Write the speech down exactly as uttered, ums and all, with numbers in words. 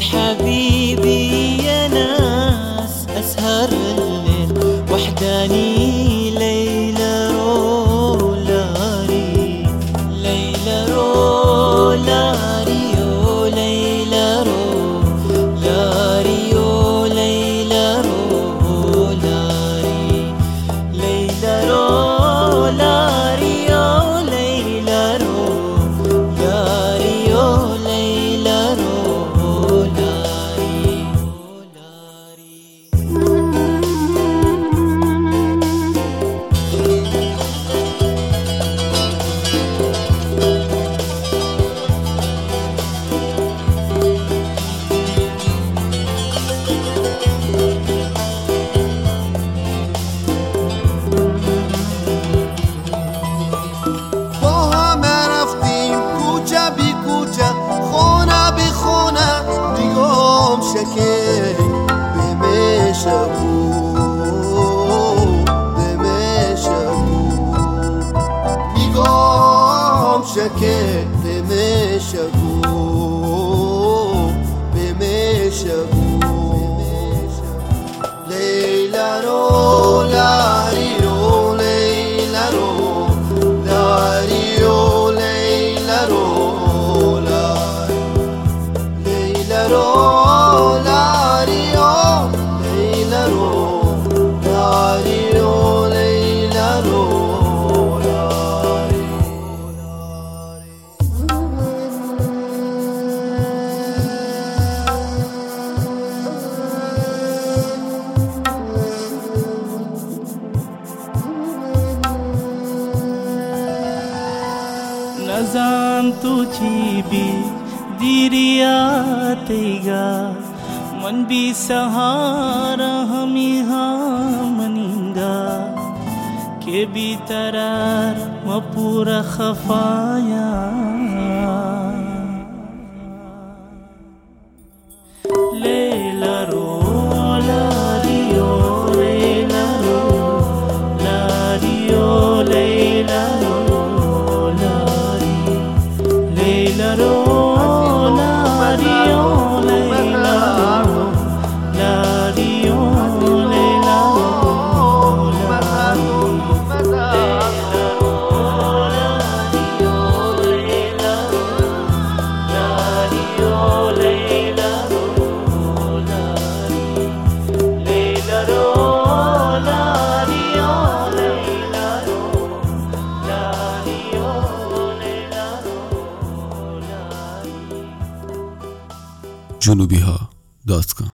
حبيبي يا ناس أسهر الليل وحداني ليلة رولاري ليلة رولاري يو ليلة رولاري يو ليلة رولاري ليلة رولاري يو ليلة رولاري يو ليلة رولاري شکه بمشگو بمشگو لیلا رو لاری رو لیلا رو لاری رو لیلا رو لاری لیلا رو لاری رو لیلا رو لاری رو لیلا رو नजान तुझी भी दिरिया तेगा मन भी सहारा हम यहाँ मनिंगा के भी तरार म पूरा खफाया लैला रो लारियो लैला रो लारियो लैला रो Leila ro, lario, Leila ro, lario, Leila ro, lario, Leila ro, lario, Leila ro, Leila ro, lario, Leila ro, lario, Leila ro. جنوبی ها دات کام